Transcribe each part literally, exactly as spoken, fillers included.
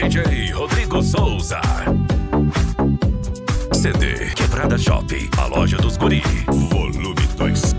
D J Rodrigo Souza. C D Quebrada Shop, a loja dos guri. Volume dois.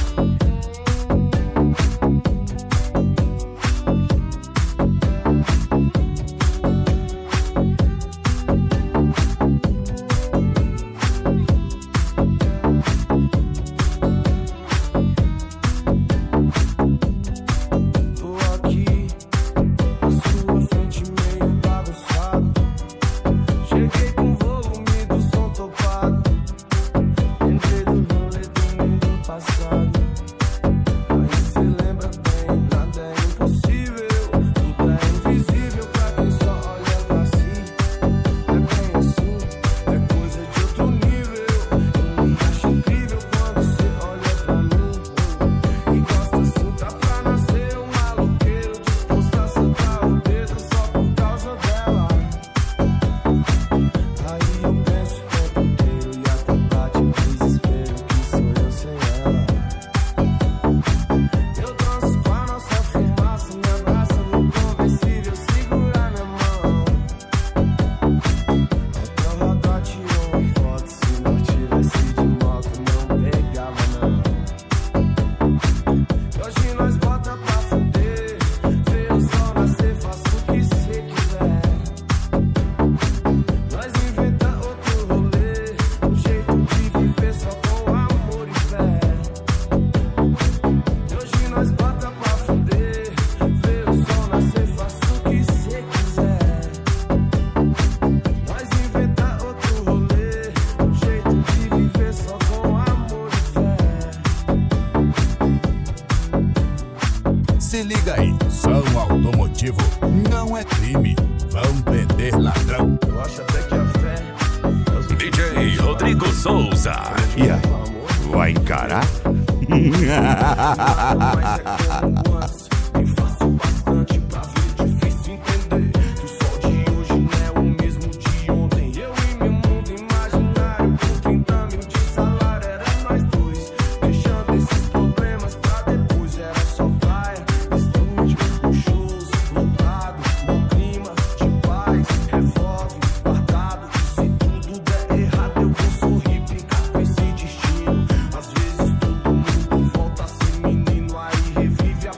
Se liga aí, som automotivo não é crime, vão prender ladrão. Eu acho até que a fé... D J Rodrigo Souza. E aí, vai encarar? Às vezes todo mundo volta a ser menino, aí revive a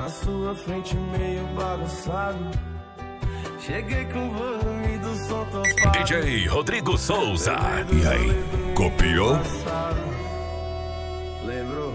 na sua frente meio bagunçado. Cheguei com o volume do som topado. D J Rodrigo Souza. E aí, copiou? Lembrou